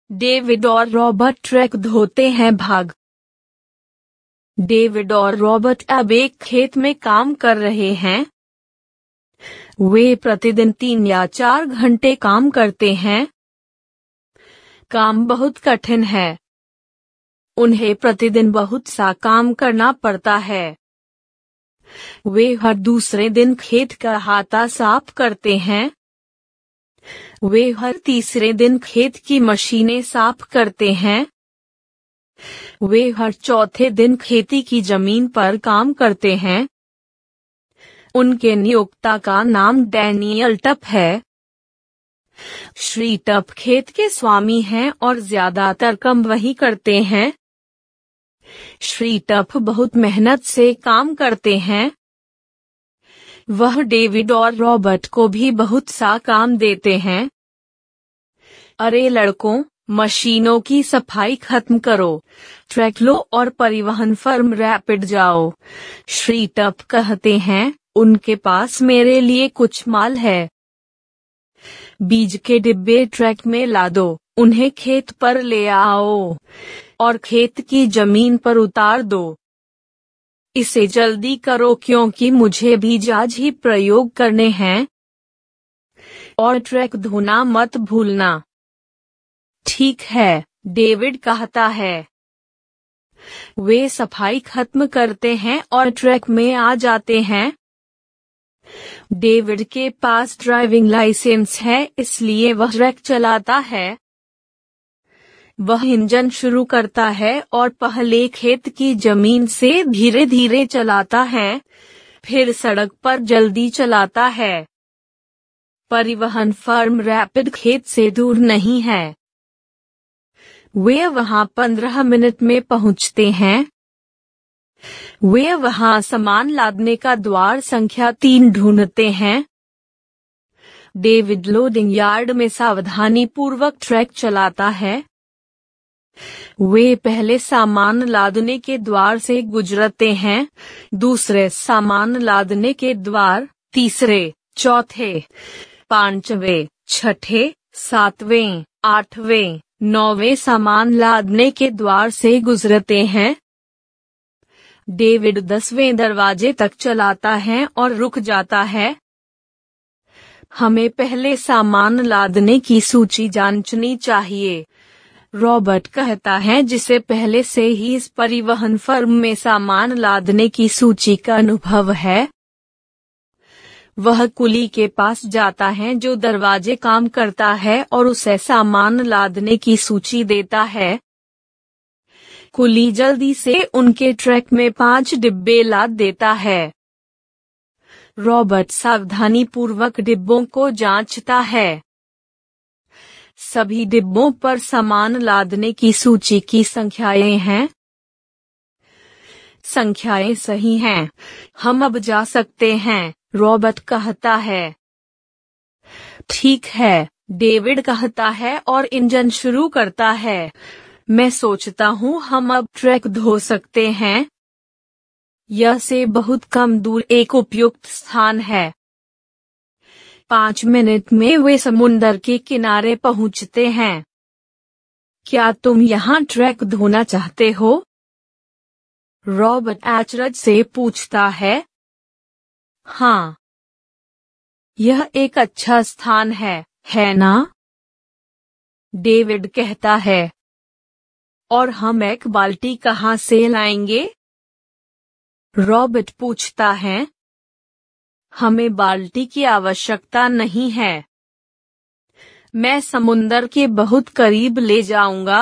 David और Robert truck धोते हैं भाग। डेविड और रॉबर्ट अब एक खेत में काम कर रहे हैं। वे प्रतिदिन 3 या 4 घंटे काम करते हैं। काम बहुत कठिन है। उन्हें प्रतिदिन बहुत सा काम करना पड़ता है। वे हर दूसरे दिन खेत का हाथा साफ करते हैं। वे हर तीसरे दिन खेत की मशीनें साफ करते हैं। वे हर चौथे दिन खेती की जमीन पर काम करते हैं। उनके नियोक्ता का नाम डैनियल टफ है। श्री टफ खेत के स्वामी हैं और ज्यादातर काम वही करते हैं। श्री टफ बहुत मेहनत से काम करते हैं। वह डेविड और रॉबर्ट को भी बहुत सा काम देते हैं। अरे लड़कों, मशीनों की सफाई खत्म करो, ट्रक लो और परिवहन फर्म रैपिड जाओ। श्री टफ कहते हैं, उनके पास मेरे लिए कुछ माल है। बीज के डिब्बे ट्रक में लादो, उन्हें खेत पर ले आओ और खेत की जमीन पर उतार दो। इसे जल्दी करो क्योंकि मुझे बीज आज ही प्रयोग करने हैं। और ट्रक धोना मत भूलना। ठीक है, डेविड कहता है। वे सफाई खत्म करते हैं और ट्रक में आ जाते हैं। डेविड के पास ड्राइविंग लाइसेंस है, इसलिए वह ट्रक चलाता है। वह इंजन शुरू करता है और पहले खेत की जमीन से धीरे धीरे चलाता है, फिर सड़क पर जल्दी चलाता है। परिवहन फर्म रैपिड खेत से दूर नहीं है। वे वहां 15 मिनट में पहुंचते हैं। वे वहां सामान लादने का द्वार संख्या 3 ढूंढते हैं। डेविड लोडिंग यार्ड में सावधानी पूर्वक ट्रक चलाता है। वे पहले सामान लादने के द्वार से गुजरते हैं, दूसरे सामान लादने के द्वार, तीसरे, चौथे, पांचवें, छठे, सातवें, आठवें, 9वें सामान लादने के द्वार से गुजरते हैं। डेविड 10वें दरवाजे तक चलाता है और रुक जाता है। हमें पहले सामान लादने की सूची जांचनी चाहिए, रॉबर्ट कहता है, जिसे पहले से ही इस परिवहन फर्म में सामान लादने की सूची का अनुभव है। वह कुली के पास जाता है जो दरवाजे काम करता है और उसे सामान लादने की सूची देता है। कुली जल्दी से उनके ट्रक में 5 डिब्बे लाद देता है। रॉबर्ट सावधानी पूर्वक डिब्बों को जांचता है। सभी डिब्बों पर सामान लादने की सूची की संख्याएं हैं। संख्याएं सही हैं। हम अब जा सकते हैं, रॉबर्ट कहता है। ठीक है, डेविड कहता है और इंजन शुरू करता है। मैं सोचता हूँ हम अब ट्रक धो सकते हैं। यह से बहुत कम दूर एक उपयुक्त स्थान है। 5 मिनट में वे समुंदर के किनारे पहुंचते हैं। क्या तुम यहाँ ट्रक धोना चाहते हो? रॉबर्ट अचरज से पूछता है। हाँ। यह एक अच्छा स्थान है ना? डेविड कहता है। और हम एक बाल्टी कहाँ से लाएंगे? रॉबर्ट पूछता है। हमें बाल्टी की आवश्यकता नहीं है। मैं समुंदर के बहुत करीब ले जाऊंगा।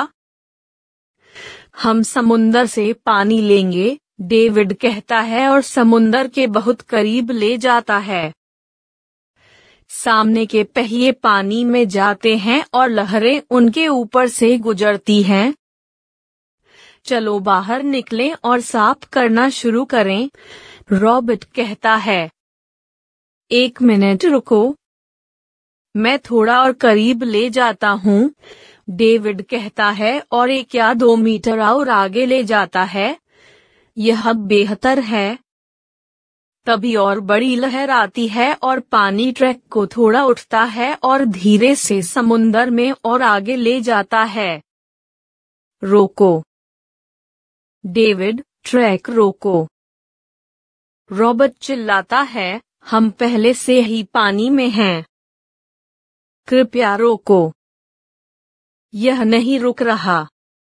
हम समुंदर से पानी लेंगे, डेविड कहता है और समुंदर के बहुत करीब ले जाता है। सामने के पहिए पानी में जाते हैं और लहरें उनके ऊपर से गुजरती हैं। चलो बाहर निकलें और साफ करना शुरू करें, रॉबर्ट कहता है। 1 मिनट रुको, मैं थोड़ा और करीब ले जाता हूँ, डेविड कहता है और 1 या 2 मीटर और आगे ले जाता है। यह बेहतर है। तभी और बड़ी लहर आती है और पानी ट्रक को थोड़ा उठता है और धीरे से समुंदर में और आगे ले जाता है। रोको। डेविड, ट्रक रोको। रॉबर्ट चिल्लाता है, हम पहले से ही पानी में हैं। कृपया रोको। यह नहीं रुक रहा।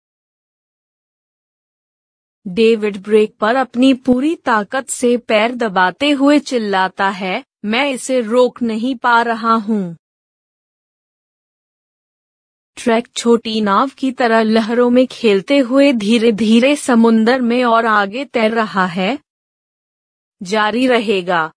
डेविड ब्रेक पर अपनी पूरी ताकत से पैर दबाते हुए चिल्लाता है, मैं इसे रोक नहीं पा रहा हूँ। ट्रक छोटी नाव की तरह लहरों में खेलते हुए धीरे धीरे समुंदर में और आगे तैर रहा है। जारी रहेगा।